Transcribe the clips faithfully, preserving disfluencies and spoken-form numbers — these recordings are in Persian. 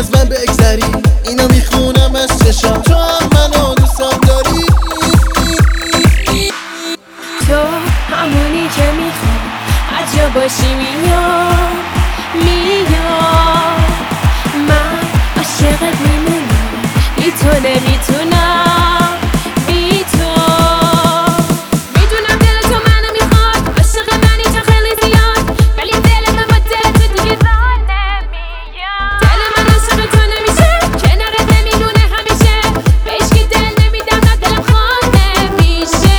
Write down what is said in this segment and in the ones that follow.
از من بگذری، اینو میخونم از چشام، تو هم منو دوستم داری. تو همونی که میخوام هر جا باشی میام میام، من عاشقت میمونم، بی تو نمیتونم، بی تو. میدونم دل تو منو میخواد، عاشق منی تو خیلی زیاد، ولی دل من با دل تو دیگه راه نمیاد. دل من عاشق تو نمیشه، کنارت نمیدونه همیشه، بهش که دل نمیدم نه دلم خانه میشه.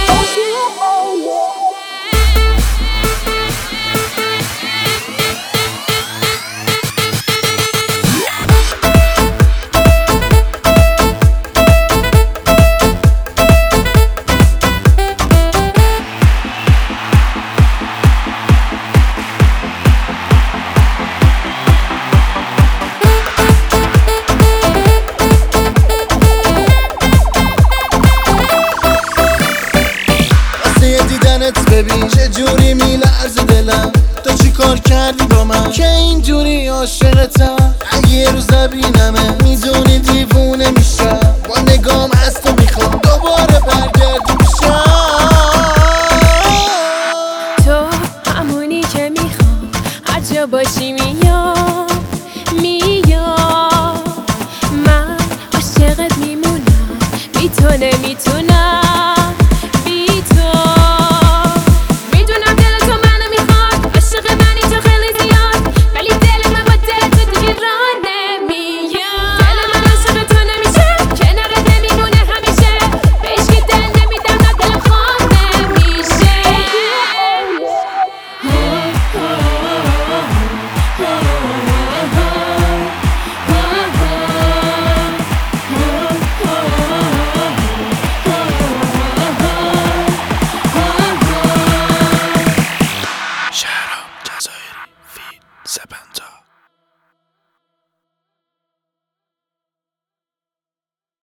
ببین چه جوری میلرزه دلم، تو چی کار کردی با من که اینجوری عاشقتم؟ اگه یه روز نبینمه میدونی دیوونه میشم، با نگام